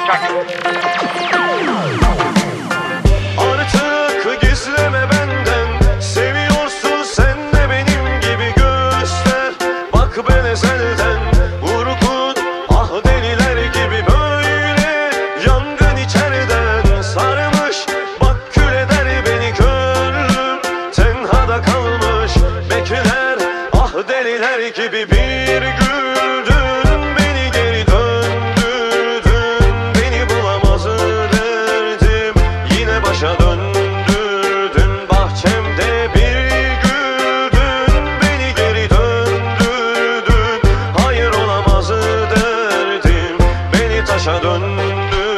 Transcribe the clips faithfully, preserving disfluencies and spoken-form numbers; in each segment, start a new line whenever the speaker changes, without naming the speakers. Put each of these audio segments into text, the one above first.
başlayacak.
Artık gizleme benden, seviyorsun sen de benim gibi göster. Bak ben ezelden vurgun, ah deliler gibi böyle yangın içeriden sarmış. Bak kül eder beni gönlüm, tenhada kalmış bekler. Ah deliler gibi bir güldün, beni geri döndürdün, beni bulamaz derdim, yine başa döndürdün. Bahçemde bir güldün, beni geri döndürdün, hayır olamaz derdim, beni taşa döndürdün.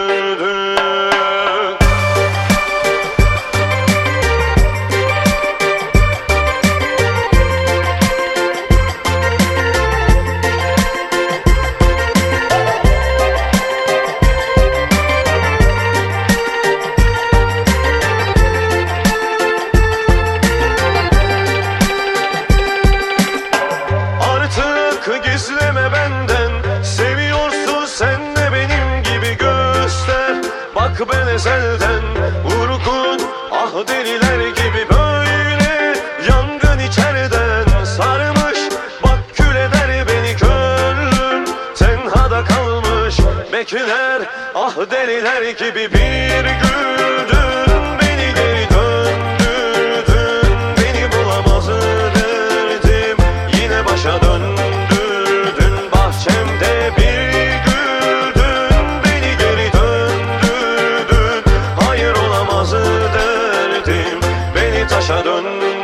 Artık gizleme benden, seviyorsun sen de benim gibi göster. Bak ben ezelden vurgun, ah deliler gibi böyle yangın içeriden sarmış. Bak kül eder beni gönlüm, tenhada kalmış bekler. Ah deliler gibi bir güldün, beni geri döndürdün, beni bulamaz derdim, yine başa döndürdün. Bahçemde bir güldün, beni geri döndürdün, hayır olamaz derdim, beni taşa döndürdün.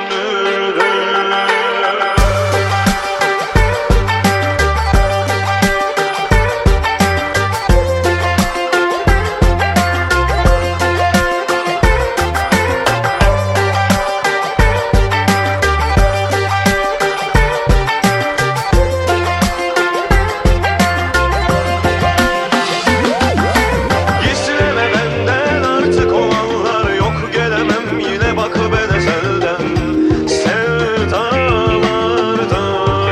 Gizleme benden artık olanlar, yok gelemem yine bak ben ezelden sevdalarda.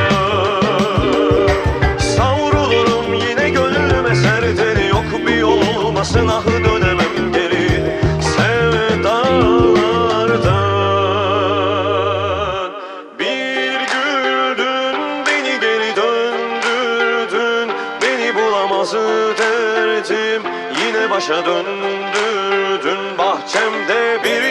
Savrulurum yine gönlüm eserden, yok bir yol olmasın ah dönemem geri sevdalardan. Bir güldün, beni geri döndürdün, beni bulamaz derdim, yine başa döndürdün. Bahçemde bir